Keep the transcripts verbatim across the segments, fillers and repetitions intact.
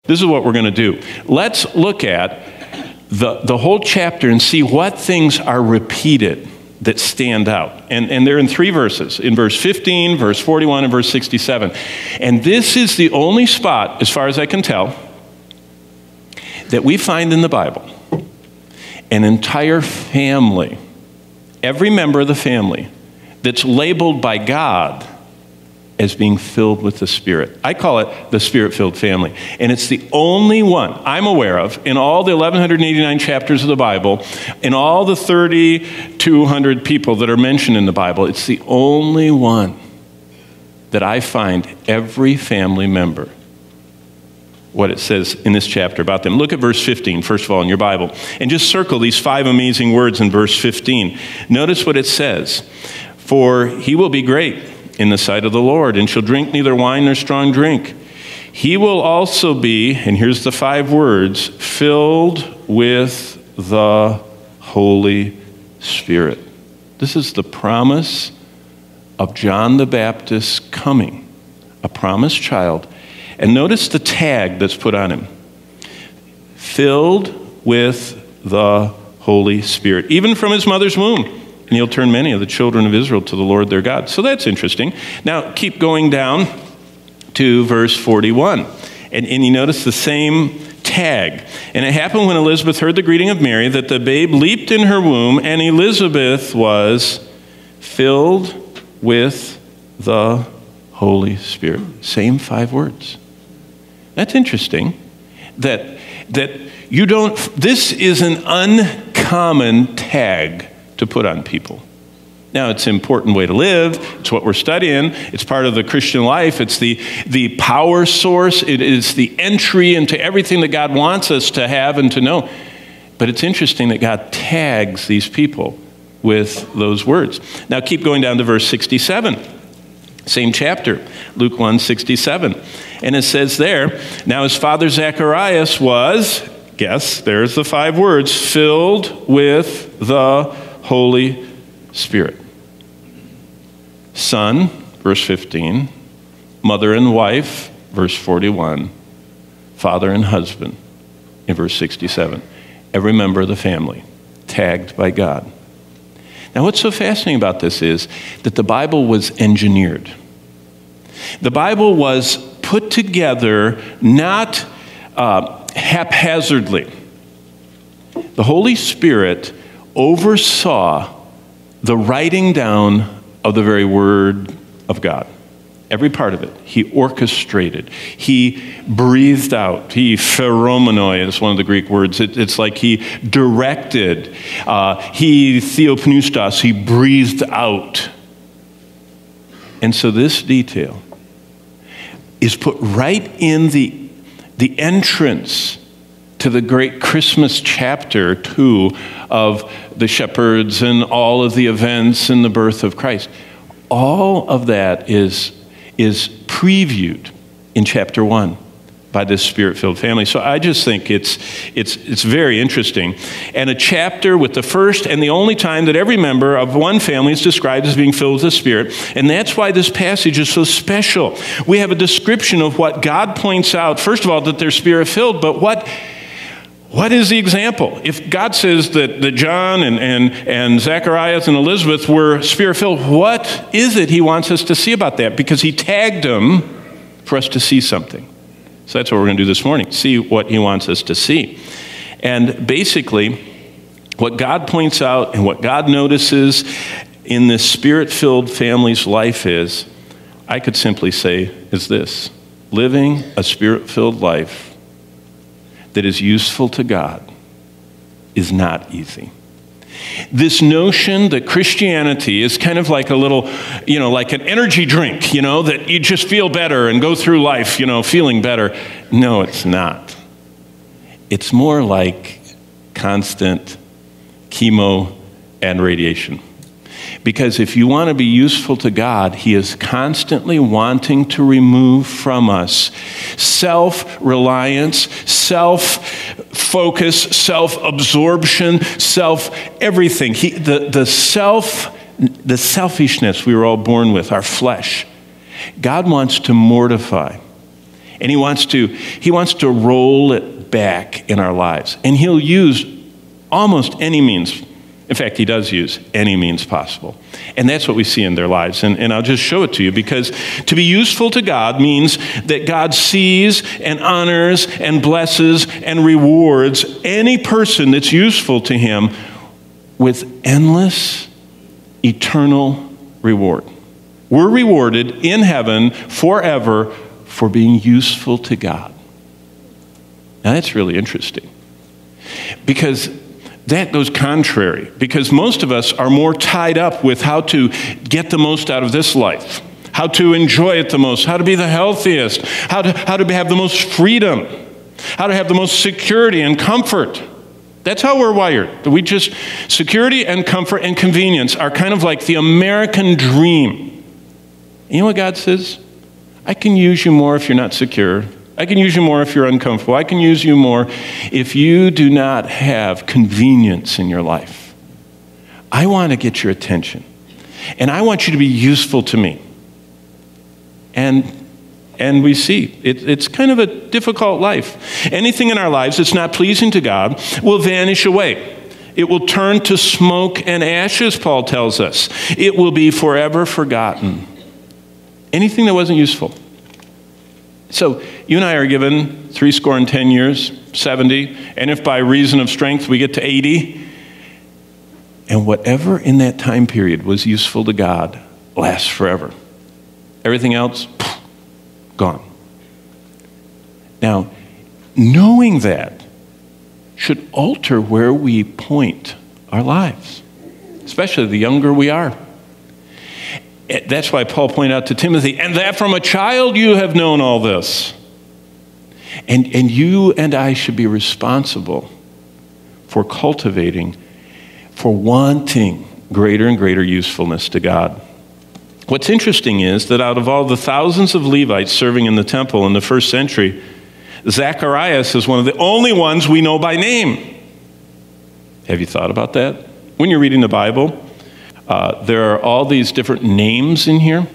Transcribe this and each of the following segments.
This is what we're going to do. Let's look at the, the whole chapter and see what things are repeated that stand out. And, and they're in three verses, in verse fifteen, verse forty-one, and verse sixty-seven. And this is the only spot, as far as I can tell, that we find in the Bible an entire family, every member of the family, that's labeled by God as being filled with the Spirit. I call it the Spirit-filled family. And it's the only one I'm aware of in all the eleven eighty-nine chapters of the Bible, in all the three thousand two hundred people that are mentioned in the Bible, it's the only one that I find every family member, what it says in this chapter about them. Look at verse fifteen, first of all, in your Bible. And just circle these five amazing words in verse fifteen. Notice what it says. For he will be great in the sight of the Lord, and shall drink neither wine nor strong drink. He will also be, and here's the five words, filled with the Holy Spirit. This is the promise of John the Baptist's coming, a promised child. And notice the tag that's put on him. Filled with the Holy Spirit, even from his mother's womb. And he'll turn many of the children of Israel to the Lord their God. So that's interesting. Now, keep going down to verse forty-one. And, and you notice the same tag. And it happened when Elizabeth heard the greeting of Mary that the babe leaped in her womb, and Elizabeth was filled with the Holy Spirit. Same five words. That's interesting. That, that you don't, this is an uncommon tag to put on people. Now, it's an important way to live. It's what we're studying. It's part of the Christian life. It's the, the power source. It is the entry into everything that God wants us to have and to know. But it's interesting that God tags these people with those words. Now, keep going down to verse sixty-seven. Same chapter, Luke one sixty-seven. And it says there, now his father Zacharias was, guess, there's the five words, filled with the Holy Spirit. Son, verse fifteen. Mother and wife, verse forty-one. Father and husband, in verse sixty-seven. Every member of the family, tagged by God. Now, what's so fascinating about this is that the Bible was engineered. The Bible was put together not uh, haphazardly. The Holy Spirit oversaw the writing down of the very Word of God. Every part of it. He orchestrated. He breathed out. He pheromenoi is one of the Greek words. It, it's like he directed. Uh, he theopneustos. He breathed out. And so this detail is put right in the, the entrance to the great Christmas chapter two of the shepherds and all of the events and the birth of Christ. All of that is, is previewed in chapter one by this Spirit-filled family. So I just think it's, it's, it's very interesting. And a chapter with the first and the only time that every member of one family is described as being filled with the Spirit. And that's why this passage is so special. We have a description of what God points out. First of all, that they're Spirit-filled, but what... What is the example? If God says that, that John and, and, and Zacharias and Elizabeth were Spirit-filled, what is it he wants us to see about that? Because he tagged them for us to see something. So that's what we're going to do this morning, see what he wants us to see. And basically, what God points out and what God notices in this Spirit-filled family's life is, I could simply say, is this: living a Spirit-filled life that is useful to God is not easy. This notion that Christianity is kind of like a little, you know, like an energy drink, you know, that you just feel better and go through life, you know, feeling better. No, it's not. It's more like constant chemo and radiation. Because if you want to be useful to God, he is constantly wanting to remove from us self-reliance, self-focus, self-absorption, self-everything. He, the, the self, the selfishness we were all born with, our flesh. God wants to mortify And he wants to, he wants to roll it back in our lives. And he'll use almost any means. In fact, he does use any means possible. And that's what we see in their lives. And, and I'll just show it to you, because to be useful to God means that God sees and honors and blesses and rewards any person that's useful to him with endless, eternal reward. We're rewarded in heaven forever for being useful to God. Now that's really interesting, because that goes contrary, because most of us are more tied up with how to get the most out of this life, how to enjoy it the most, how to be the healthiest, how to, how to have the most freedom, how to have the most security and comfort. That's how we're wired. We just, security and comfort and convenience are kind of like the American dream. You know what God says? I can use you more if you're not secure. I can use you more if you're uncomfortable. I can use you more if you do not have convenience in your life. I want to get your attention. And I want you to be useful to me. And, and we see, it, it's kind of a difficult life. Anything in our lives that's not pleasing to God will vanish away. It will turn to smoke and ashes, Paul tells us. It will be forever forgotten. Anything that wasn't useful. So you and I are given three score and ten years, seventy, and if by reason of strength we get to eighty, and whatever in that time period was useful to God lasts forever. Everything else, pff, gone. Now, knowing that should alter where we point our lives, especially the younger we are. That's why Paul pointed out to Timothy, and that from a child you have known all this. And, and you and I should be responsible for cultivating, for wanting greater and greater usefulness to God. What's interesting is that out of all the thousands of Levites serving in the temple in the first century, Zacharias is one of the only ones we know by name. Have you thought about that? When you're reading the Bible, Uh, there are all these different names in here.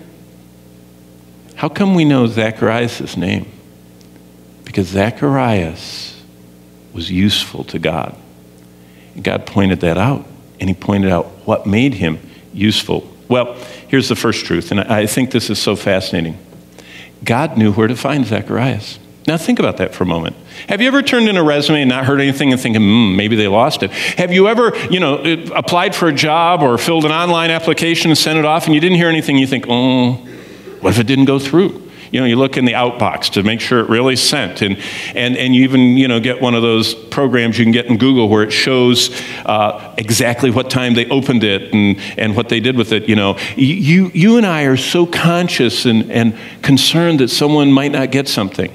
How come we know Zacharias' name? Because Zacharias was useful to God. And God pointed that out, and he pointed out what made him useful. Well, here's the first truth, and I think this is so fascinating. God knew where to find Zacharias. Now think about that for a moment. Have you ever turned in a resume and not heard anything and thinking, hmm, maybe they lost it? Have you ever, you know, applied for a job or filled an online application and sent it off and you didn't hear anything? You think, oh, what if it didn't go through? You know, you look in the outbox to make sure it really sent. And, and, and you even, you know, get one of those programs you can get in Google where it shows uh, exactly what time they opened it and, and what they did with it, you know. You, you and I are so conscious and, and concerned that someone might not get something.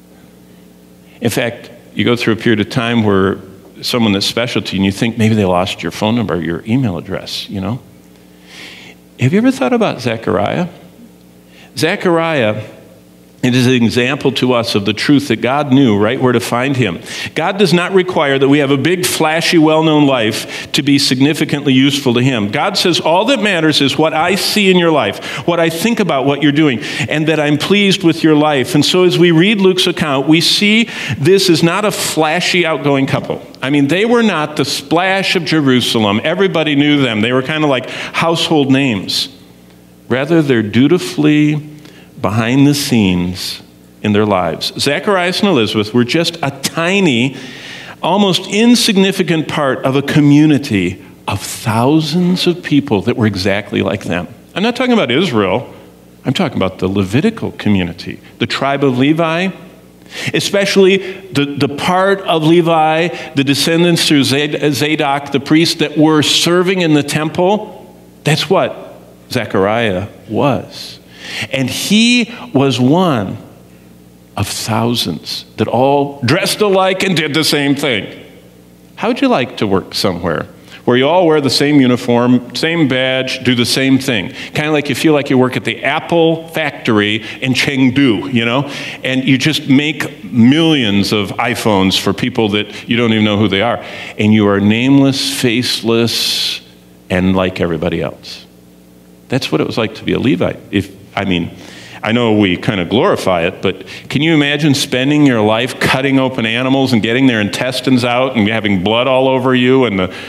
In fact, you go through a period of time where someone that's special to you and you think maybe they lost your phone number, your email address, you know. Have you ever thought about Zechariah? Zechariah, it is an example to us of the truth that God knew right where to find him. God does not require that we have a big, flashy, well-known life to be significantly useful to him. God says all that matters is what I see in your life, what I think about what you're doing, and that I'm pleased with your life. And so as we read Luke's account, we see this is not a flashy, outgoing couple. I mean, they were not the splash of Jerusalem. Everybody knew them. They were kind of like household names. Rather, they're dutifully behind the scenes in their lives. Zacharias and Elizabeth were just a tiny, almost insignificant part of a community of thousands of people that were exactly like them. I'm not talking about Israel. I'm talking about the Levitical community, the tribe of Levi, especially the, the part of Levi, the descendants through Zadok, the priest, that were serving in the temple. That's what Zechariah was. And he was one of thousands that all dressed alike and did the same thing. How would you like to work somewhere where you all wear the same uniform, same badge, do the same thing? Kind of like you feel like you work at the Apple factory in Chengdu, you know? And you just make millions of iPhones for people that you don't even know who they are. And you are nameless, faceless, and like everybody else. That's what it was like to be a Levite. If I mean, I know we kind of glorify it, but can you imagine spending your life cutting open animals and getting their intestines out and having blood all over you and the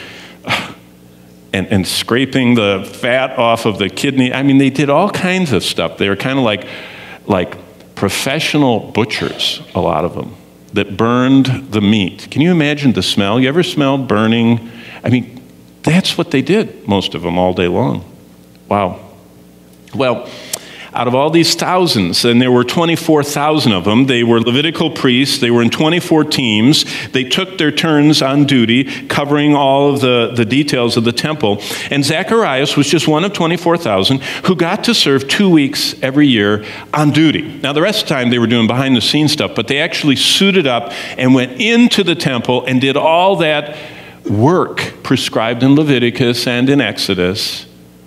and, and scraping the fat off of the kidney? I mean, they did all kinds of stuff. They were kind of like like professional butchers, a lot of them, that burned the meat. Can you imagine the smell? You ever smelled burning? I mean, that's what they did, most of them, all day long. Wow. Well, out of all these thousands, and there were twenty-four thousand of them, they were Levitical priests. They were in twenty-four teams. They took their turns on duty, covering all of the, the details of the temple. And Zacharias was just one of twenty-four thousand who got to serve two weeks every year on duty. Now, the rest of the time they were doing behind-the-scenes stuff, but they actually suited up and went into the temple and did all that work prescribed in Leviticus and in Exodus.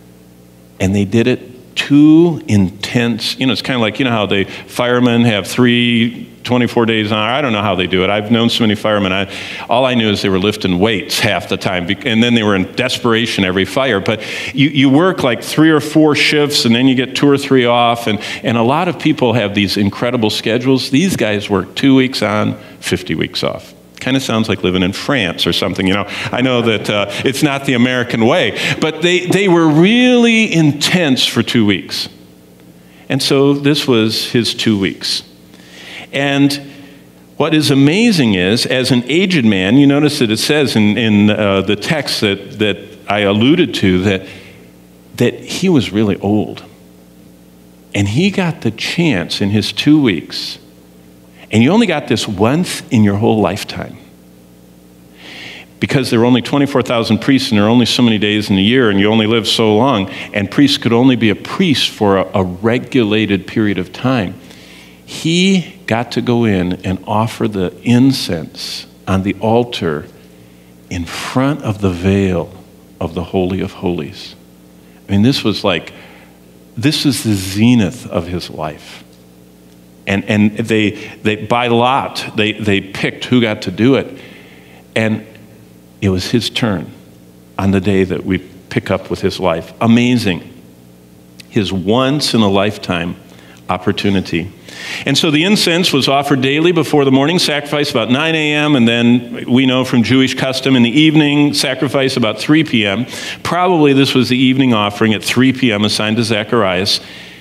And they did it too intense. You know, it's kind of like, you know how the firemen have three twenty-four days on. I don't know how they do it. I've known so many firemen. I, all I knew is they were lifting weights half the time, and then they were in desperation every fire. But you, you work like three or four shifts, and then you get two or three off, and, and a lot of people have these incredible schedules. These guys work two weeks on, fifty weeks off. Kind of sounds like living in France or something, you know. I know that uh, it's not the American way, but they, they were really intense for two weeks. And so this was his two weeks. And what is amazing is, as an aged man, you notice that it says in, in uh, the text that, that I alluded to that, that he was really old. And he got the chance in his two weeks. And you only got this once in your whole lifetime. Because there were only twenty-four thousand priests and there are only so many days in the year and you only live so long, and priests could only be a priest for a, a regulated period of time. He got to go in and offer the incense on the altar in front of the veil of the Holy of Holies. I mean, this was like, this is the zenith of his life. And and they they by lot they they picked who got to do it, and it was his turn on the day that we pick up with his life. Amazing, his once in a lifetime opportunity. And so the incense was offered daily before the morning sacrifice about nine a.m. and then we know from Jewish custom in the evening sacrifice about three p.m. Probably this was the evening offering at three p.m. assigned to Zacharias.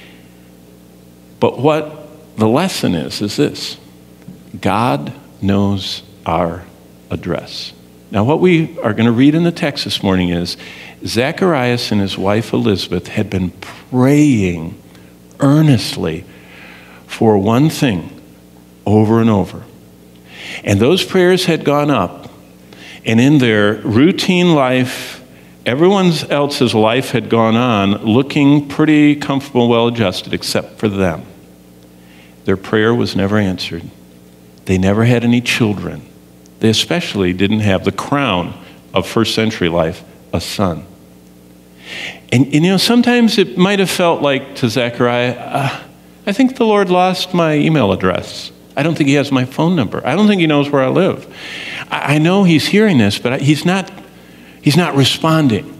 But what the lesson is, is this: God knows our address. Now, what we are going to read in the text this morning is Zacharias and his wife Elizabeth had been praying earnestly for one thing over and over. And those prayers had gone up, and in their routine life, everyone else's life had gone on looking pretty comfortable, well-adjusted, except for them. Their prayer was never answered. They never had any children. They especially didn't have the crown of first century life, a son. And, and you know, sometimes it might have felt like to Zechariah, uh, I think the Lord lost my email address. I don't think he has my phone number. I don't think he knows where I live. I, I know he's hearing this, but I, he's not, he's not responding.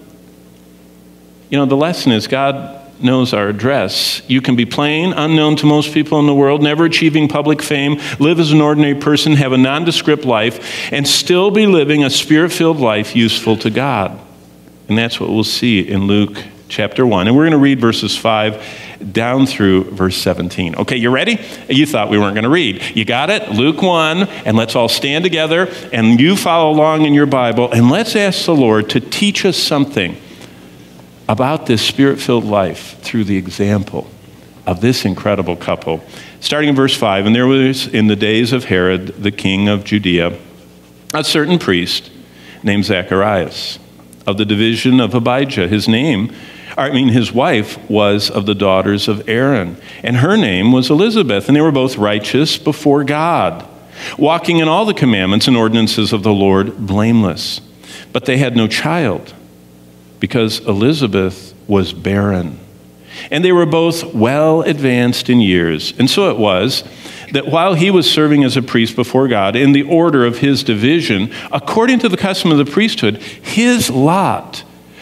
You know, the lesson is God knows our address. You can be plain, unknown to most people in the world, never achieving public fame, live as an ordinary person, have a nondescript life, and still be living a spirit-filled life useful to God. And that's what we'll see in Luke chapter one. And we're going to read verses five down through verse seventeen. Okay, you ready? You thought we weren't going to read. You got it? Luke one, and let's all stand together, and you follow along in your Bible, and let's ask the Lord to teach us something about this spirit-filled life through the example of this incredible couple. Starting in verse five, and there was in the days of Herod, the king of Judea, a certain priest named Zacharias, of the division of Abijah. His name, I mean his wife, was of the daughters of Aaron, and her name was Elizabeth, and they were both righteous before God, walking in all the commandments and ordinances of the Lord, blameless. But they had no child, because Elizabeth was barren. And they were both well advanced in years. And so it was that while he was serving as a priest before God in the order of his division, according to the custom of the priesthood, his lot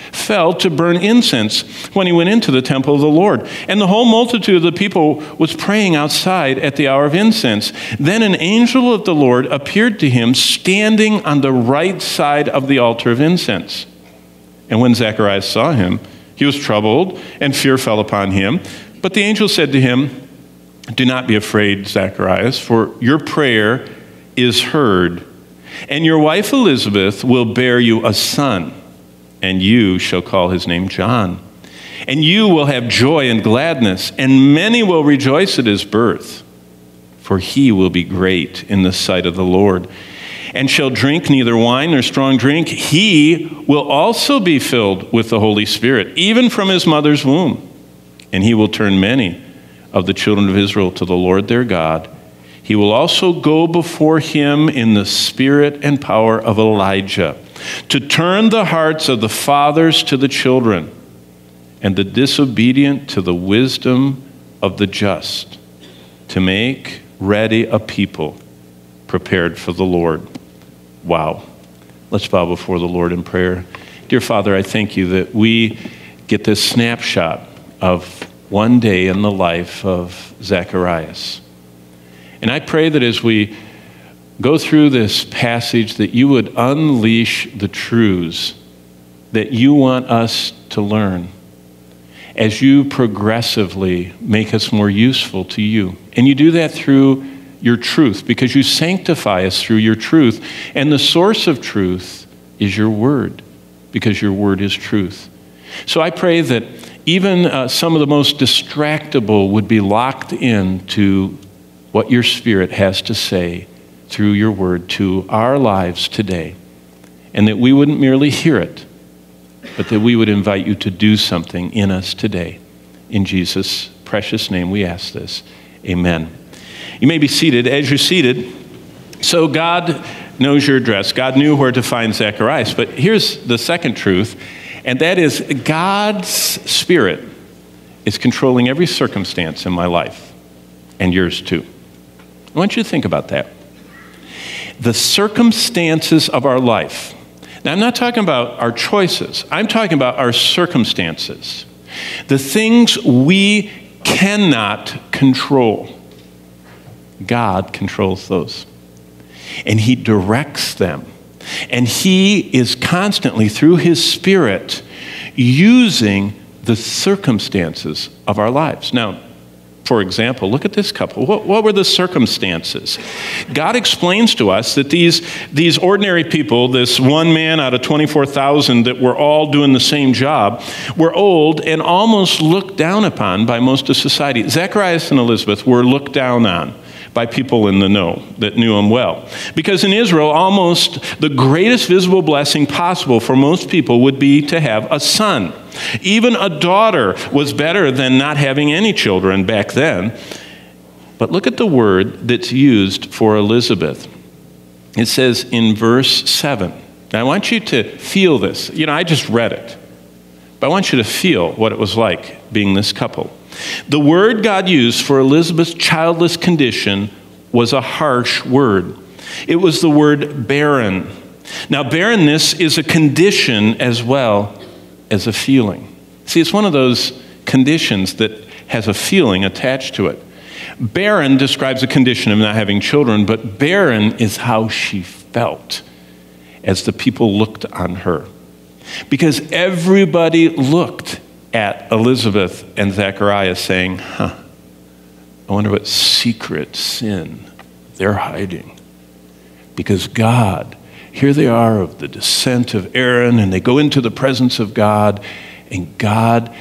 fell to burn incense when he went into the temple of the Lord. And the whole multitude of the people was praying outside at the hour of incense. Then an angel of the Lord appeared to him standing on the right side of the altar of incense. And when Zacharias saw him, he was troubled, and fear fell upon him. But the angel said to him, "Do not be afraid, Zacharias, for your prayer is heard, and your wife Elizabeth will bear you a son, and you shall call his name John. And you will have joy and gladness, and many will rejoice at his birth, for he will be great in the sight of the Lord, and shall drink neither wine nor strong drink. He will also be filled with the Holy Spirit, even from his mother's womb. And he will turn many of the children of Israel to the Lord their God. He will also go before him in the spirit and power of Elijah, to turn the hearts of the fathers to the children, and the disobedient to the wisdom of the just, to make ready a people prepared for the Lord." Wow. Let's bow before the Lord in prayer. Dear Father, I thank you that we get this snapshot of one day in the life of Zacharias. And I pray that as we go through this passage, that you would unleash the truths that you want us to learn as you progressively make us more useful to you. And you do that through your truth, because you sanctify us through your truth. And the source of truth is your word, because your word is truth. So I pray that even uh, some of the most distractible would be locked into what your Spirit has to say through your word to our lives today, and that we wouldn't merely hear it, but that we would invite you to do something in us today. In Jesus' precious name we ask this. Amen. You may be seated. As you're seated, so God knows your address. God knew where to find Zacharias. But here's the second truth, and that is God's Spirit is controlling every circumstance in my life, and yours too. I want you to think about that. The circumstances of our life. Now, I'm not talking about our choices. I'm talking about our circumstances. The things we cannot control. God controls those. And he directs them. And he is constantly, through his Spirit, using the circumstances of our lives. Now, for example, look at this couple. What, what were the circumstances? God explains to us that these, these ordinary people, this one man out of twenty-four thousand that were all doing the same job, were old and almost looked down upon by most of society. Zacharias and Elizabeth were looked down on by people in the know that knew him well. Because in Israel, almost the greatest visible blessing possible for most people would be to have a son. Even a daughter was better than not having any children back then. But look at the word that's used for Elizabeth. It says in verse seven. Now I want you to feel this. You know, I just read it. But I want you to feel what it was like being this couple. The word God used for Elizabeth's childless condition was a harsh word. It was the word barren. Now, barrenness is a condition as well as a feeling. See, it's one of those conditions that has a feeling attached to it. Barren describes a condition of not having children, but barren is how she felt as the people looked on her. Because everybody looked at Elizabeth and Zacharias saying, huh, I wonder what secret sin they're hiding. Because God, here they are of the descent of Aaron, and they go into the presence of God, and God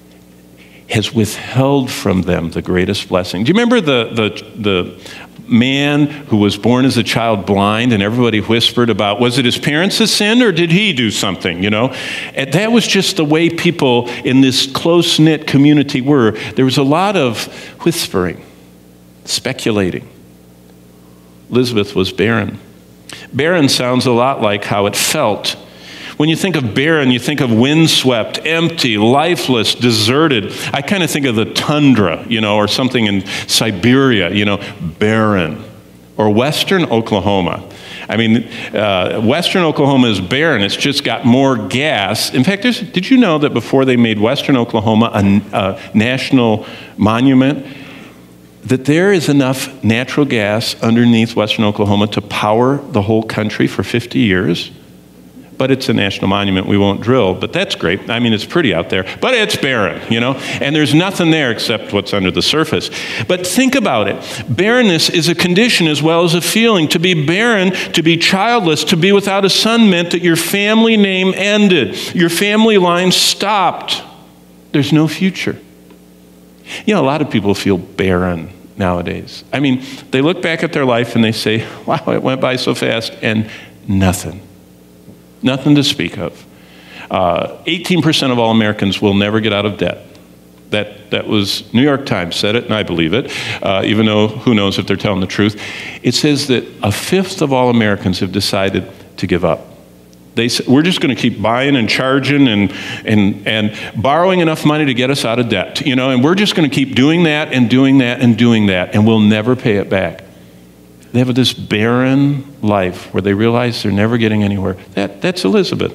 has withheld from them the greatest blessing. Do you remember the, the, the man who was born as a child blind, and everybody whispered about, was it his parents that sinned or did he do something, you know? And that was just the way people in this close-knit community were. There was a lot of whispering, speculating. Elizabeth was barren. Barren sounds a lot like how it felt. When you think of barren, you think of windswept, empty, lifeless, deserted. I kind of think of the tundra, you know, or something in Siberia, you know, barren. or western Oklahoma. I mean, uh, western Oklahoma is barren. It's just got more gas. In fact, there's, did you know that before they made western Oklahoma a, a national monument, that there is enough natural gas underneath western Oklahoma to power the whole country for fifty years? But it's a national monument we won't drill, but that's great. I mean, it's pretty out there, but it's barren, you know, and there's nothing there except what's under the surface. But think about it. Barrenness is a condition as well as a feeling. To be barren, to be childless, to be without a son meant that your family name ended. Your family line stopped. There's no future. You know, a lot of people feel barren nowadays. I mean, they look back at their life and they say, wow, it went by so fast, and nothing. Nothing to speak of. Uh, eighteen percent of all Americans will never get out of debt. That, that was, New York Times said it, and I believe it, uh, even though who knows if they're telling the truth. It says that a fifth of all Americans have decided to give up. They say, we're just going to keep buying and charging and, and, and borrowing enough money to get us out of debt, you know, and we're just going to keep doing that and doing that and doing that, and we'll never pay it back. They have this barren life where they realize they're never getting anywhere. That, that's Elizabeth.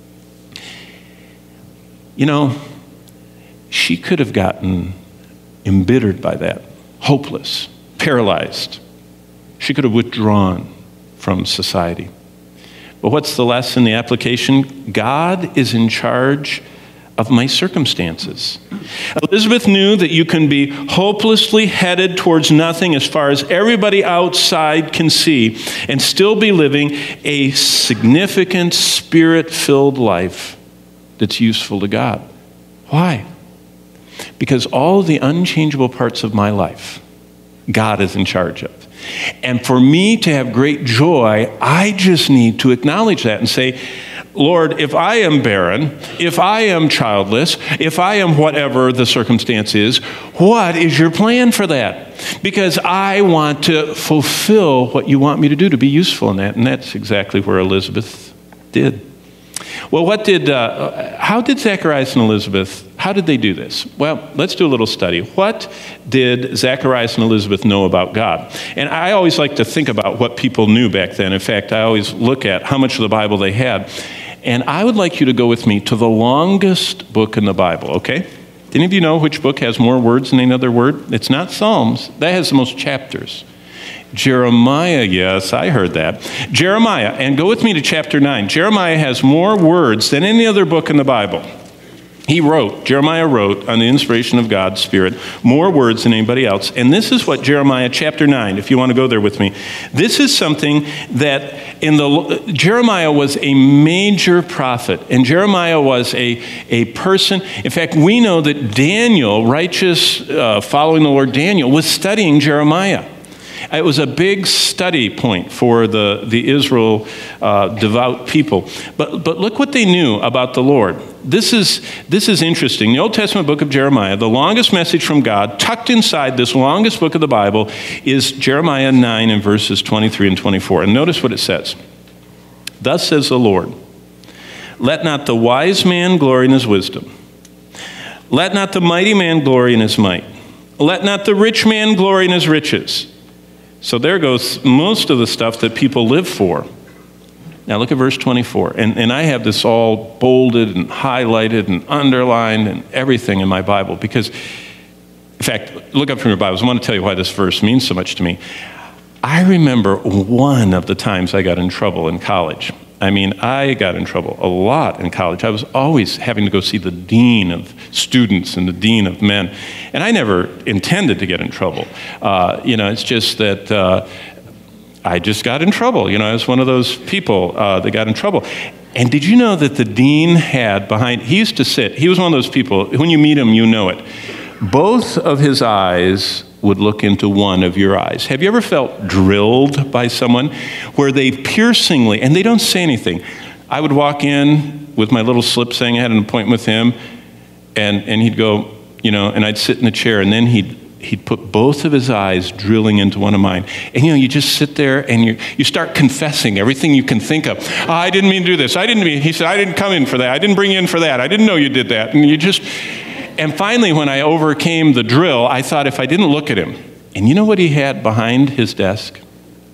You know, she could have gotten embittered by that, hopeless, paralyzed. She could have withdrawn from society. But what's the lesson, the application? God is in charge of my circumstances. Elizabeth knew that you can be hopelessly headed towards nothing as far as everybody outside can see and still be living a significant spirit-filled life that's useful to God. Why? Because all the unchangeable parts of my life, God is in charge of. And for me to have great joy, I just need to acknowledge that and say, Lord, if I am barren, if I am childless, if I am whatever the circumstance is, what is your plan for that? Because I want to fulfill what you want me to do, to be useful in that. And that's exactly where Elizabeth did. Well, what did, uh, how did Zacharias and Elizabeth, how did they do this? Well, let's do a little study. What did Zacharias and Elizabeth know about God? And I always like to think about what people knew back then. In fact, I always look at how much of the Bible they had. And I would like you to go with me to the longest book in the Bible, okay? Do any of you know which book has more words than any other word? It's not Psalms. That has the most chapters. Jeremiah, yes, I heard that. Jeremiah, and go with me to chapter nine. Jeremiah has more words than any other book in the Bible. He wrote, Jeremiah wrote, on the inspiration of God's Spirit, more words than anybody else. And this is what Jeremiah chapter nine, if you want to go there with me, this is something that in the, Jeremiah was a major prophet. And Jeremiah was a, a person, in fact, we know that Daniel, righteous, uh, following the Lord Daniel, was studying Jeremiah. It was a big study point for the, the Israel uh, devout people. But, but look what they knew about the Lord. This is, this is interesting. The Old Testament book of Jeremiah, the longest message from God, tucked inside this longest book of the Bible, is Jeremiah nine and verses twenty-three and twenty-four. And notice what it says. Thus says the Lord, let not the wise man glory in his wisdom. Let not the mighty man glory in his might. Let not the rich man glory in his riches. So there goes most of the stuff that people live for. Now look at verse twenty-four. And, and I have this all bolded and highlighted and underlined and everything in my Bible because, in fact, look up from your Bibles. I want to tell you why this verse means so much to me. I remember one of the times I got in trouble in college. I mean, I got in trouble a lot in college. I was always having to go see the dean of students and the dean of men. And I never intended to get in trouble. Uh, you know, it's just that uh, I just got in trouble. You know, I was one of those people uh, that got in trouble. And did you know that the dean had behind, he used to sit, he was one of those people, when you meet him, you know it. Both of his eyes would look into one of your eyes. Have you ever felt drilled by someone where they piercingly, and they don't say anything. I would walk in with my little slip saying I had an appointment with him, and, and he'd go, you know, and I'd sit in the chair, and then he'd he'd put both of his eyes drilling into one of mine. And you know, you just sit there and you you start confessing everything you can think of. Oh, I didn't mean to do this. I didn't mean, he said, I didn't come in for that. I didn't bring you in for that. I didn't know you did that. And you just, and finally when I overcame the drill, I thought if I didn't look at him, and you know what he had behind his desk?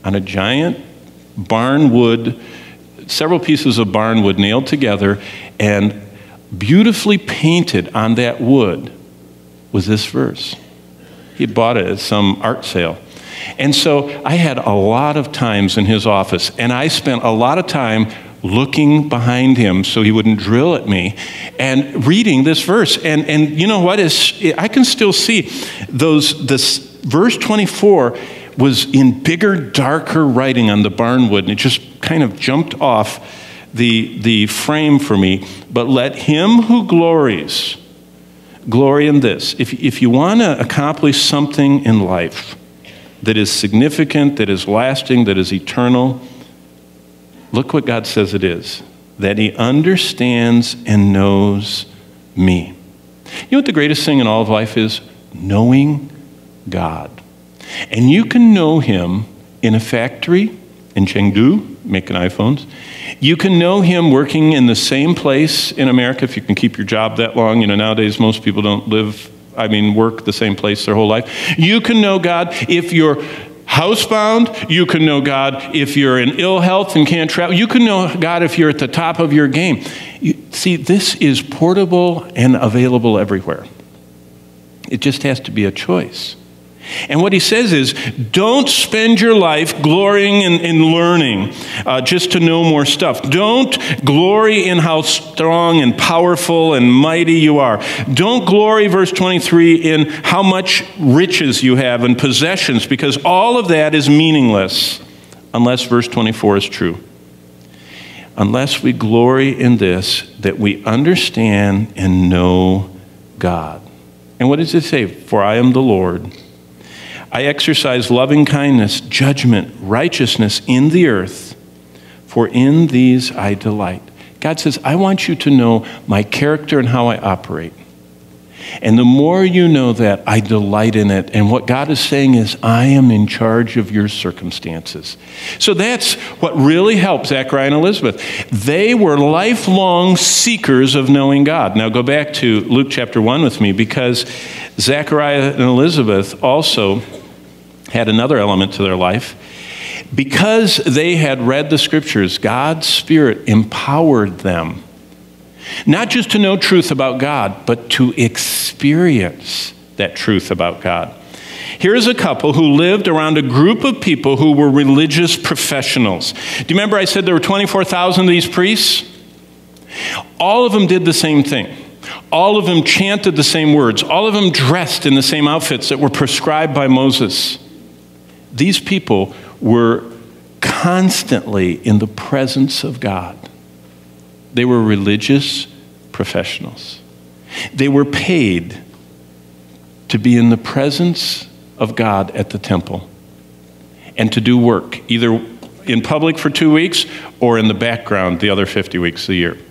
on a giant barn wood, several pieces of barn wood nailed together, and beautifully painted on that wood was this verse. He bought it at some art sale. And so I had a lot of times in his office, and I spent a lot of time looking behind him so he wouldn't drill at me, and reading this verse. And and you know what is? I can still see those. This verse twenty-four was in bigger, darker writing on the barn wood, and it just kind of jumped off the the frame for me. But let him who glories glory in this. If if you want to accomplish something in life that is significant, that is lasting, that is eternal, look what God says it is. That he understands and knows me. You know what the greatest thing in all of life is? Knowing God. And you can know him in a factory in Chengdu, making iPhones. You can know him working in the same place in America, if you can keep your job that long. You know, nowadays most people don't live I mean, work the same place their whole life. You can know God if you're housebound. You can know God if you're in ill health and can't travel. You can know God if you're at the top of your game. You, see, this is portable and available everywhere. It just has to be a choice. And what he says is, don't spend your life glorying in, in learning uh, just to know more stuff. Don't glory in how strong and powerful and mighty you are. Don't glory, verse twenty-three, in how much riches you have and possessions, because all of that is meaningless unless verse twenty-four is true. Unless we glory in this, that we understand and know God. And what does it say? For I am the Lord. I exercise loving kindness, judgment, righteousness in the earth, for in these I delight. God says, I want you to know my character and how I operate. And the more you know that, I delight in it. And what God is saying is, I am in charge of your circumstances. So that's what really helped Zechariah and Elizabeth. They were lifelong seekers of knowing God. Now go back to Luke chapter one with me, because Zechariah and Elizabeth also had another element to their life. Because they had read the scriptures, God's Spirit empowered them not just to know truth about God, but to experience that truth about God. Here's a couple who lived around a group of people who were religious professionals. Do you remember I said there were twenty-four thousand of these priests? All of them did the same thing. All of them chanted the same words. All of them dressed in the same outfits that were prescribed by Moses. These people were constantly in the presence of God. They were religious professionals. They were paid to be in the presence of God at the temple and to do work, either in public for two weeks or in the background the other fifty weeks a year.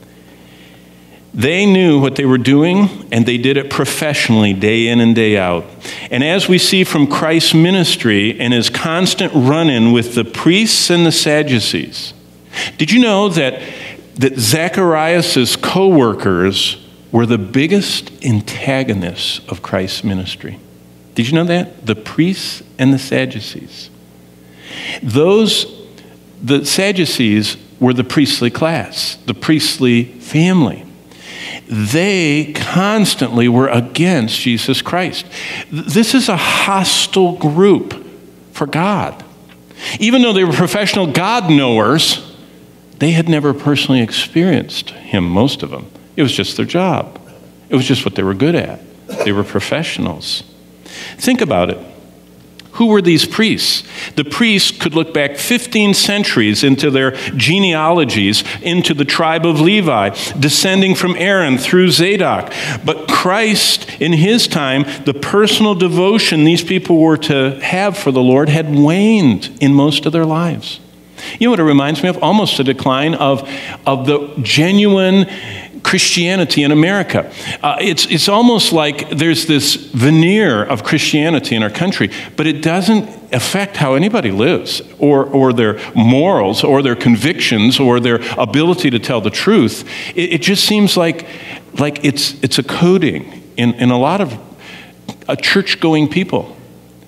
They knew what they were doing, and they did it professionally, day in and day out. And as we see from Christ's ministry and his constant run-in with the priests and the Sadducees, did you know that, that Zacharias' co-workers were the biggest antagonists of Christ's ministry? Did you know that? The priests and the Sadducees. Those, the Sadducees were the priestly class, the priestly family. They constantly were against Jesus Christ. This is a hostile group for God. Even though they were professional God knowers, they had never personally experienced him, most of them. It was just their job. It was just what they were good at. They were professionals. Think about it. Who were these priests? The priests could look back fifteen centuries into their genealogies, into the tribe of Levi, descending from Aaron through Zadok. But Christ, in his time, the personal devotion these people were to have for the Lord had waned in most of their lives. You know what it reminds me of? Almost a decline of, of the genuine Christianity in America. Uh, it's, it's almost like there's this veneer of Christianity in our country, but it doesn't affect how anybody lives, or, or their morals, or their convictions, or their ability to tell the truth. It, it just seems like, like it's, it's a coding in, in a lot of uh, church-going people.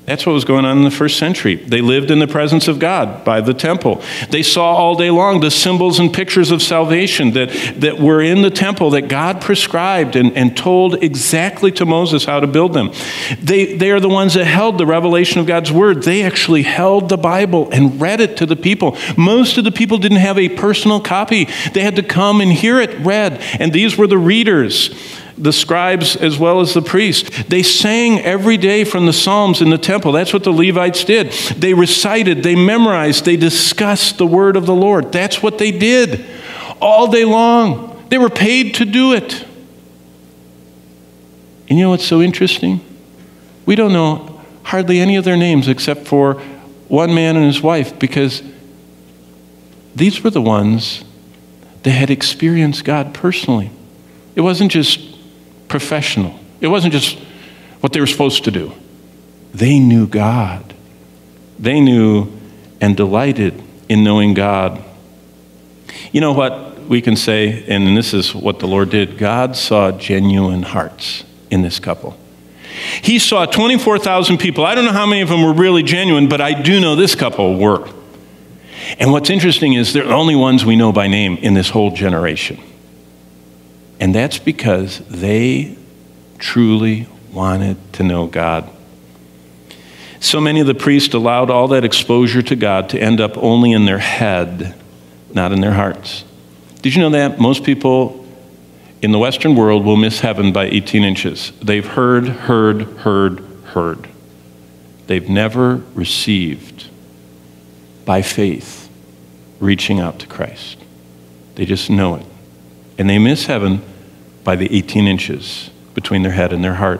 That's what was going on in the first century. They lived in the presence of God by the temple. They saw all day long the symbols and pictures of salvation that, that were in the temple that God prescribed and, and told exactly to Moses how to build them. They, they are the ones that held the revelation of God's word. They actually held the Bible and read it to the people. Most of the people didn't have a personal copy. They had to come and hear it read. And these were the readers, the scribes as well as the priests. They sang every day from the Psalms in the temple. That's what the Levites did. They recited, they memorized, they discussed the word of the Lord. That's what they did all day long. They were paid to do it. And you know what's so interesting? We don't know hardly any of their names except for one man and his wife, because these were the ones that had experienced God personally. It wasn't just professional. It wasn't just what they were supposed to do. They knew God. They knew and delighted in knowing God. You know what we can say, and this is what the Lord did. God saw genuine hearts in this couple. He saw twenty-four thousand people. I don't know how many of them were really genuine, but I do know this couple were. And what's interesting is they're the only ones we know by name in this whole generation. And that's because they truly wanted to know God. So many of the priests allowed all that exposure to God to end up only in their head, not in their hearts. Did you know that? Most people in the Western world will miss heaven by eighteen inches. They've heard, heard, heard, heard. They've never received by faith reaching out to Christ. They just know it. And they miss heaven by the eighteen inches between their head and their heart.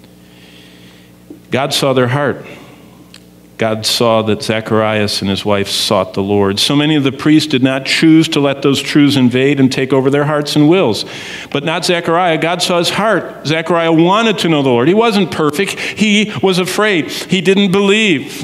God saw their heart. God saw that Zacharias and his wife sought the Lord. So many of the priests did not choose to let those truths invade and take over their hearts and wills. But not Zechariah. God saw his heart. Zechariah wanted to know the Lord. He wasn't perfect. He was afraid. He didn't believe.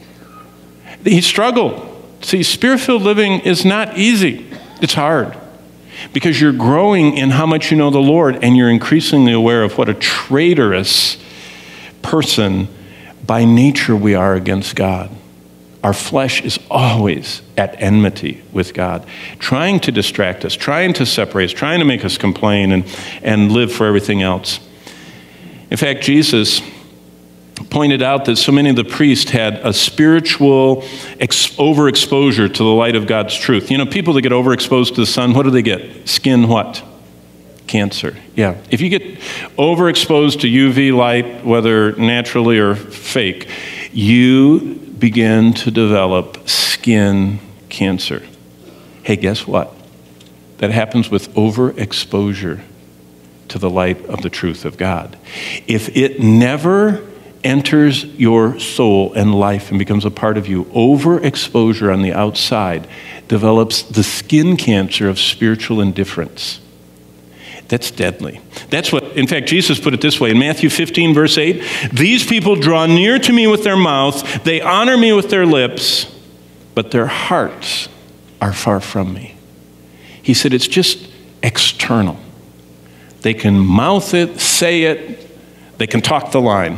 He struggled. See, spirit-filled living is not easy. It's hard. Because you're growing in how much you know the Lord, and you're increasingly aware of what a traitorous person by nature we are against God. Our flesh is always at enmity with God, trying to distract us, trying to separate us, trying to make us complain and, and live for everything else. In fact, Jesus pointed out that so many of the priests had a spiritual ex- overexposure to the light of God's truth. You know, people that get overexposed to the sun, what do they get? Skin what? Cancer. Yeah. If you get overexposed to U V light, whether naturally or fake, you begin to develop skin cancer. Hey, guess what? That happens with overexposure to the light of the truth of God. If it never enters your soul and life and becomes a part of you, overexposure on the outside develops the skin cancer of spiritual indifference. That's deadly. That's what, in fact, Jesus put it this way in Matthew fifteen, verse eight. These people draw near to me with their mouth, they honor me with their lips, but their hearts are far from me. He said it's just external. They can mouth it, say it, they can talk the line.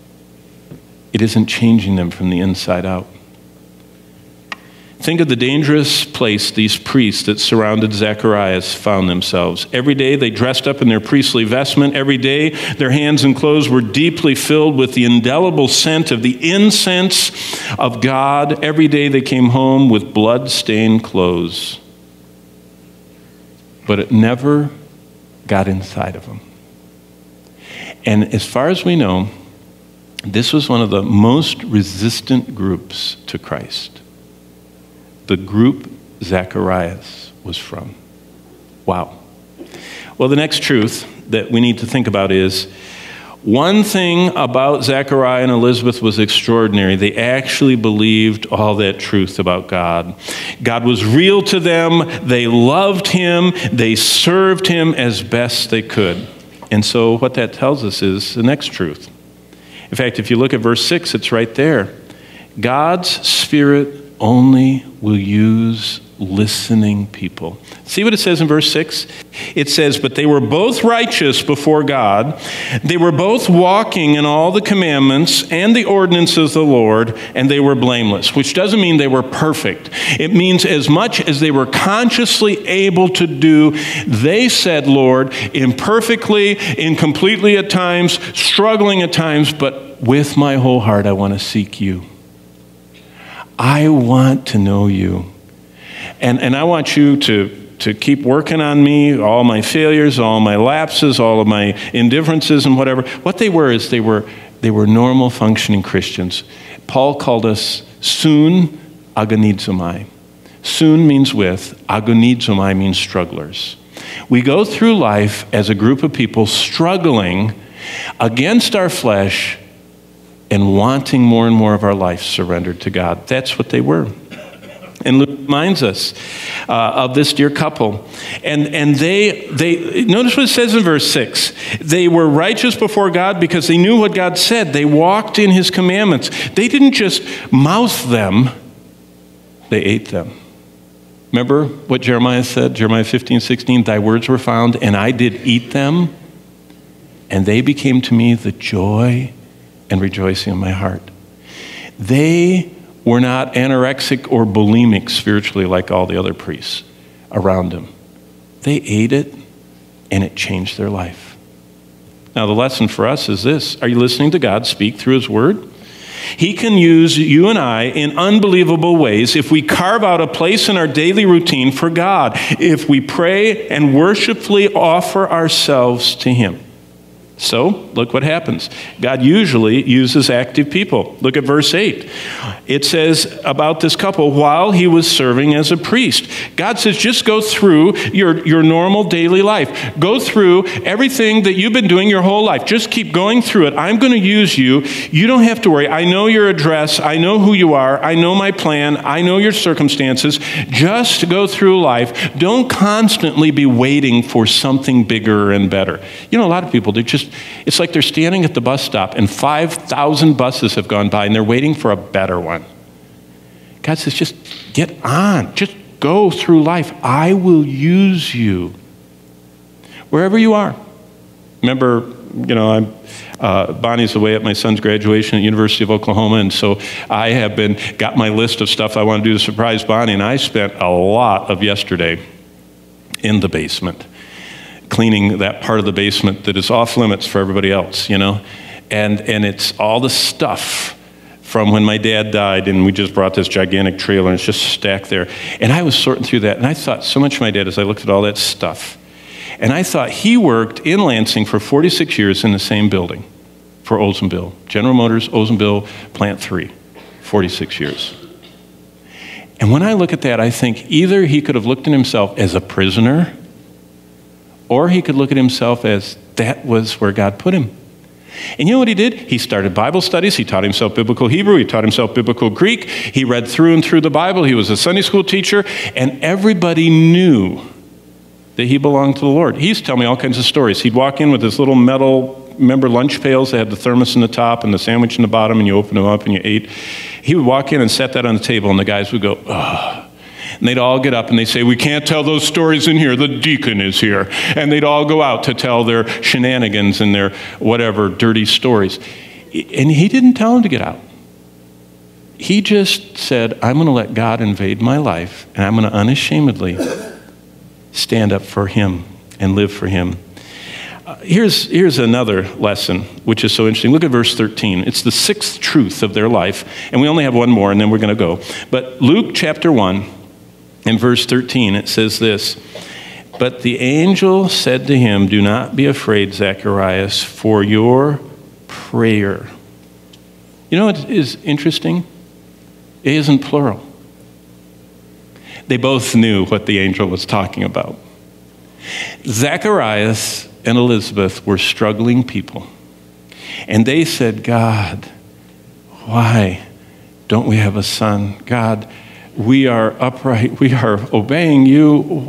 It isn't changing them from the inside out. Think of the dangerous place these priests that surrounded Zacharias found themselves. Every day they dressed up in their priestly vestment. Every day their hands and clothes were deeply filled with the indelible scent of the incense of God. Every day they came home with blood-stained clothes. But it never got inside of them. And as far as we know, this was one of the most resistant groups to Christ. The group Zacharias was from. Wow. Well, the next truth that we need to think about is one thing about Zachariah and Elizabeth was extraordinary. They actually believed all that truth about God. God was real to them. They loved him. They served him as best they could. And so what that tells us is the next truth. In fact, if you look at verse six, it's right there. God's Spirit only will use listening people. See what it says in verse six? It says, but they were both righteous before God. They were both walking in all the commandments and the ordinances of the Lord, and they were blameless, which doesn't mean they were perfect. It means as much as they were consciously able to do, they said, Lord, imperfectly, incompletely at times, struggling at times, but with my whole heart, I want to seek you. I want to know you. And, and I want you to, to keep working on me, all my failures, all my lapses, all of my indifferences and whatever. What they were is they were, they were normal functioning Christians. Paul called us soon agonizomai. Soon means with, agonizomai means strugglers. We go through life as a group of people struggling against our flesh and wanting more and more of our life surrendered to God. That's what they were. And Luke reminds us uh, of this dear couple. And, and they, they, notice what it says in verse six. They were righteous before God because they knew what God said. They walked in his commandments. They didn't just mouth them, they ate them. Remember what Jeremiah said, Jeremiah fifteen, sixteen, thy words were found, and I did eat them, and they became to me the joy and rejoicing of my heart. They were not anorexic or bulimic spiritually like all the other priests around him. They ate it, and it changed their life. Now, the lesson for us is this. Are you listening to God speak through his word? He can use you and I in unbelievable ways if we carve out a place in our daily routine for God, if we pray and worshipfully offer ourselves to him. So, look what happens. God usually uses active people. Look at verse eight. It says about this couple, while he was serving as a priest. God says, just go through your, your normal daily life. Go through everything that you've been doing your whole life. Just keep going through it. I'm going to use you. You don't have to worry. I know your address. I know who you are. I know my plan. I know your circumstances. Just go through life. Don't constantly be waiting for something bigger and better. You know, a lot of people, they just it's like they're standing at the bus stop and five thousand buses have gone by and they're waiting for a better one. God says, just get on. Just go through life. I will use you. Wherever you are. Remember, you know, I'm, uh, Bonnie's away at my son's graduation at University of Oklahoma, and so I have been, got my list of stuff I want to do to surprise Bonnie, and I spent a lot of yesterday in the basement, cleaning that part of the basement that is off limits for everybody else, you know? And and it's all the stuff from when my dad died, and we just brought this gigantic trailer, and it's just stacked there. And I was sorting through that, and I thought so much of my dad as I looked at all that stuff. And I thought he worked in Lansing for forty-six years in the same building for Oldsmobile. General Motors, Oldsmobile, Plant three, forty-six years. And when I look at that, I think either he could have looked at himself as a prisoner, or he could look at himself as that was where God put him. And you know what he did? He started Bible studies. He taught himself biblical Hebrew. He taught himself biblical Greek. He read through and through the Bible. He was a Sunday school teacher. And everybody knew that he belonged to the Lord. He used to tell me all kinds of stories. He'd walk in with his little metal, remember lunch pails that had the thermos in the top and the sandwich in the bottom, and you open them up and you ate. He would walk in and set that on the table, and the guys would go, ugh. And they'd all get up and they'd say, we can't tell those stories in here. The deacon is here. And they'd all go out to tell their shenanigans and their whatever dirty stories. And he didn't tell them to get out. He just said, I'm going to let God invade my life, and I'm going to unashamedly stand up for him and live for him. Uh, here's, here's another lesson, which is so interesting. Look at verse thirteen. It's the sixth truth of their life. And we only have one more, and then we're going to go. But Luke chapter one, in verse thirteen, it says this, but the angel said to him, do not be afraid, Zacharias, for your prayer. You know what is interesting? It isn't plural. They both knew what the angel was talking about. Zacharias and Elizabeth were struggling people. And they said, God, why don't we have a son? God, we are upright. We are obeying you.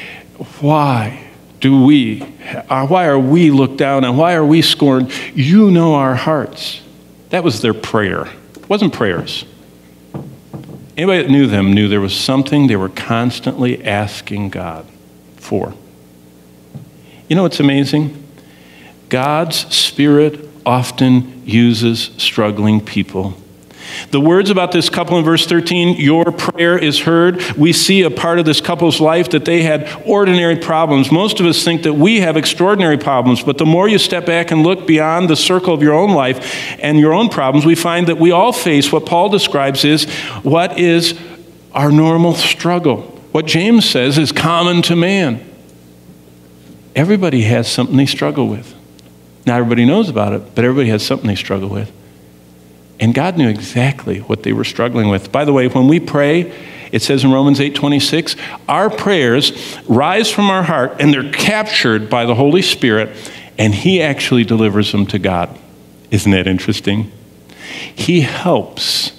Why do we, why are we looked down and why are we scorned? You know our hearts. That was their prayer. It wasn't prayers. Anybody that knew them knew there was something they were constantly asking God for. You know what's amazing? God's Spirit often uses struggling people. The words about this couple in verse thirteen, your prayer is heard. We see a part of this couple's life that they had ordinary problems. Most of us think that we have extraordinary problems, but the more you step back and look beyond the circle of your own life and your own problems, we find that we all face what Paul describes is what is our normal struggle. What James says is common to man. Everybody has something they struggle with. Not everybody knows about it, but everybody has something they struggle with. And God knew exactly what they were struggling with. By the way, when we pray, it says in Romans eight twenty-six, our prayers rise from our heart and they're captured by the Holy Spirit, and He actually delivers them to God. Isn't that interesting? He helps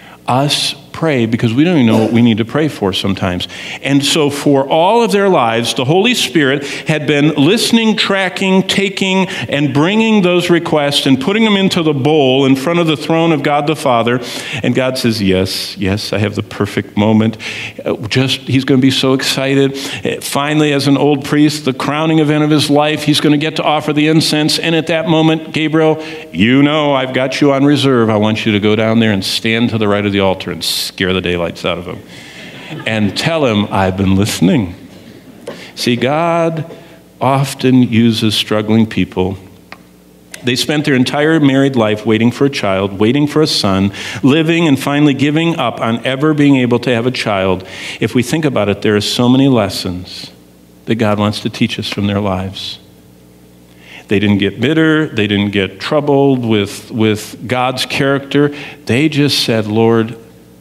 us pray because we don't even know what we need to pray for sometimes. And so for all of their lives, the Holy Spirit had been listening, tracking, taking, and bringing those requests and putting them into the bowl in front of the throne of God the Father. And God says, yes, yes, I have the perfect moment. Just, he's going to be so excited. Finally, as an old priest, the crowning event of his life, he's going to get to offer the incense. And at that moment, Gabriel, you know I've got you on reserve. I want you to go down there and stand to the right of the altar and scare the daylights out of him and tell him I've been listening. See, God often uses struggling people. They spent their entire married life waiting for a child, waiting for a son, living and finally giving up on ever being able to have a child. If we think about it, there are so many lessons that God wants to teach us from their lives. They didn't get bitter. They didn't get troubled with, with God's character. They just said, Lord,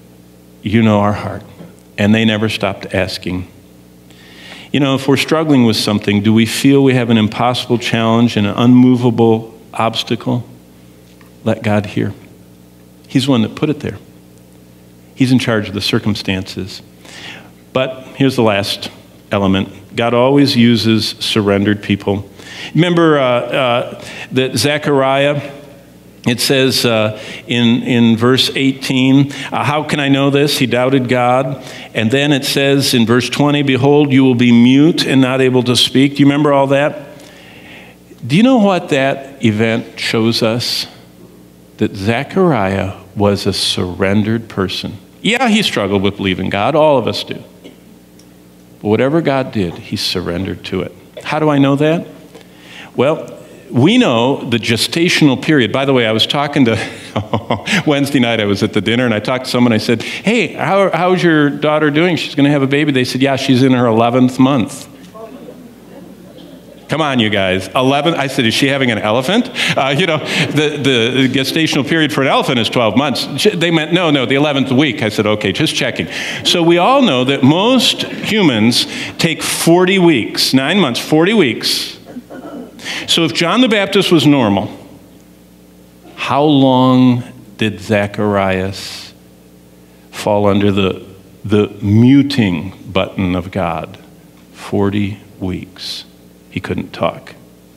you know our heart. And they never stopped asking. You know, if we're struggling with something, do we feel we have an impossible challenge and an unmovable obstacle? Let God hear. He's the one that put it there. He's in charge of the circumstances. But here's the last element. God always uses surrendered people. Remember uh, uh, that Zechariah, it says uh, in, in verse eighteen, uh, how can I know this? He doubted God. And then it says in verse twenty, behold, you will be mute and not able to speak. Do you remember all that? Do you know what that event shows us? That Zechariah was a surrendered person. Yeah, he struggled with believing God. All of us do. But whatever God did, he surrendered to it. How do I know that? Well, we know the gestational period. By the way, I was talking to, Wednesday night I was at the dinner and I talked to someone. I said, hey, how, how's your daughter doing? She's going to have a baby. They said, yeah, she's in her eleventh month. Come on, you guys. eleven. I said, is she having an elephant? Uh, you know, the, the gestational period for an elephant is twelve months. They meant, no, no, the eleventh week. I said, okay, just checking. So we all know that most humans take forty weeks, nine months, forty weeks. So if John the Baptist was normal, how long did Zacharias fall under the, the muting button of God? forty weeks. He couldn't talk.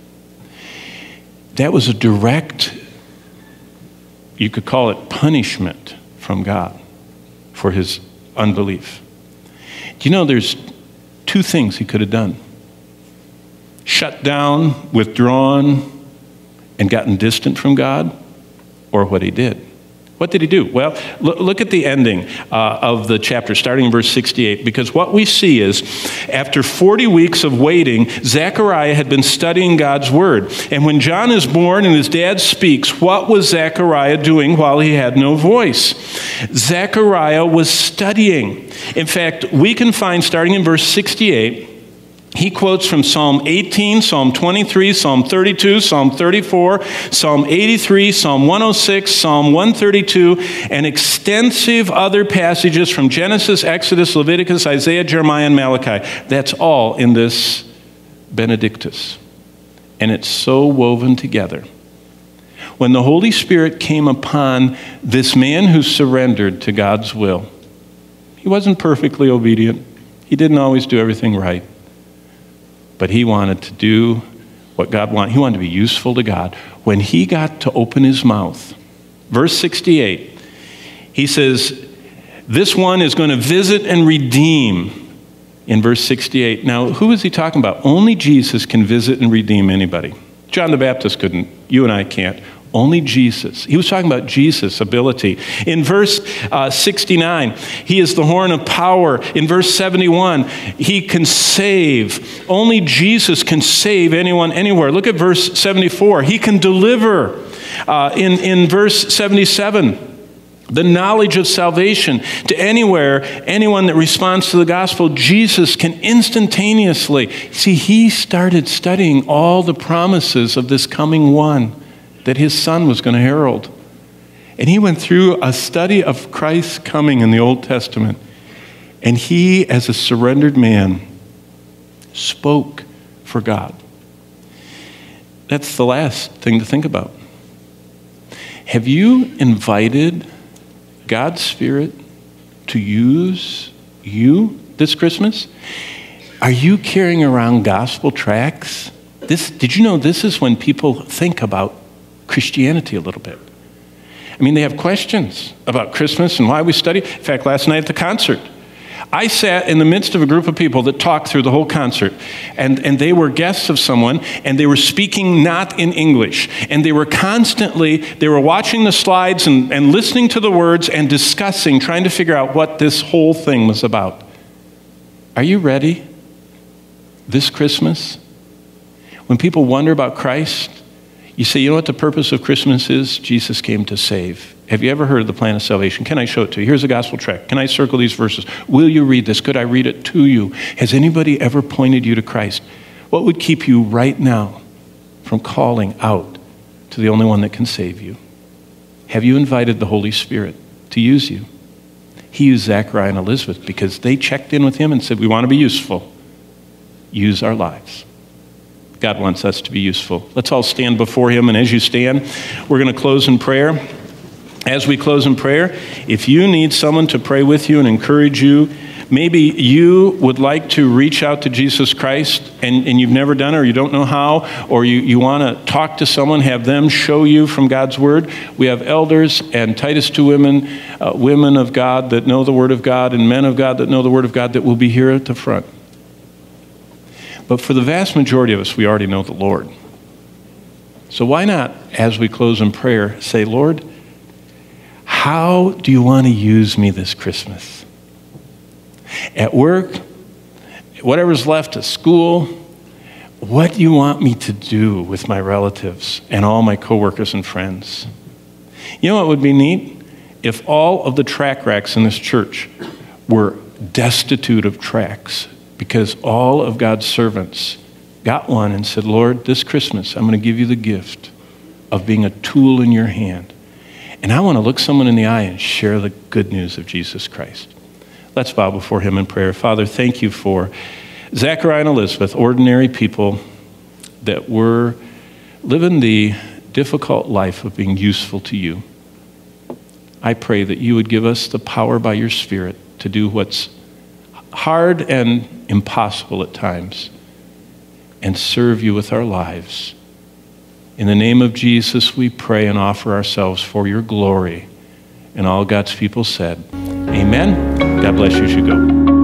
That was a direct, you could call it punishment from God for his unbelief. Do you know there's two things he could have done? Shut down, withdrawn, and gotten distant from God, or what he did. What did he do? Well, look, look at the ending uh, of the chapter, starting in verse sixty-eight, because what we see is, after forty weeks of waiting, Zechariah had been studying God's word. And when John is born and his dad speaks, what was Zechariah doing while he had no voice? Zechariah was studying. In fact, we can find, starting in verse sixty-eight, he quotes from Psalm eighteen, Psalm twenty-three, Psalm thirty-two, Psalm thirty-four, Psalm eighty-three, Psalm one oh six, Psalm one thirty-two, and extensive other passages from Genesis, Exodus, Leviticus, Isaiah, Jeremiah, and Malachi. That's all in this Benedictus. And it's so woven together. When the Holy Spirit came upon this man who surrendered to God's will, he wasn't perfectly obedient. He didn't always do everything right. But he wanted to do what God wanted. He wanted to be useful to God. When he got to open his mouth, verse sixty-eight, he says, This one is going to visit and redeem in verse sixty-eight. Now, who is he talking about? Only Jesus can visit and redeem anybody. John the Baptist couldn't. You and I can't. Only Jesus. He was talking about Jesus' ability. In verse uh, sixty-nine, he is the horn of power. In verse seventy-one, he can save. Only Jesus can save anyone anywhere. Look at verse seventy-four. He can deliver. Uh, in, in verse seventy-seven, the knowledge of salvation to anywhere, anyone that responds to the gospel, Jesus can instantaneously. See, he started studying all the promises of this coming one that his son was going to herald. And he went through a study of Christ's coming in the Old Testament. And he, as a surrendered man, spoke for God. That's the last thing to think about. Have you invited God's Spirit to use you this Christmas? Are you carrying around gospel tracts? This, did you know this is when people think about Christianity a little bit? I mean, they have questions about Christmas and why we study. In fact, last night at the concert, I sat in the midst of a group of people that talked through the whole concert, and, and they were guests of someone, and they were speaking not in English, and they were constantly, they were watching the slides and, and listening to the words and discussing, trying to figure out what this whole thing was about. Are you ready this Christmas? When people wonder about Christ, you say, you know what the purpose of Christmas is? Jesus came to save. Have you ever heard of the plan of salvation? Can I show it to you? Here's a gospel tract. Can I circle these verses? Will you read this? Could I read it to you? Has anybody ever pointed you to Christ? What would keep you right now from calling out to the only one that can save you? Have you invited the Holy Spirit to use you? He used Zachariah and Elizabeth because they checked in with him and said, we want to be useful. Use our lives. God wants us to be useful. Let's all stand before him, and as you stand, we're going to close in prayer. As we close in prayer, if you need someone to pray with you and encourage you, maybe you would like to reach out to Jesus Christ and, and you've never done it, or you don't know how, or you, you want to talk to someone, have them show you from God's Word. We have elders and Titus two women, uh, women of God that know the Word of God, and men of God that know the Word of God that will be here at the front. But for the vast majority of us, we already know the Lord. So why not, as we close in prayer, say, Lord, how do you want to use me this Christmas? At work, whatever's left at school, what do you want me to do with my relatives and all my coworkers and friends? You know what would be neat? If all of the tract racks in this church were destitute of tracts, because all of God's servants got one and said, Lord, this Christmas, I'm going to give you the gift of being a tool in your hand. And I want to look someone in the eye and share the good news of Jesus Christ. Let's bow before him in prayer. Father, thank you for Zachariah and Elizabeth, ordinary people that were living the difficult life of being useful to you. I pray that you would give us the power by your Spirit to do what's hard and impossible at times, and serve you with our lives. In the name of Jesus, we pray and offer ourselves for your glory. And all God's people said, amen. God bless you. You should go.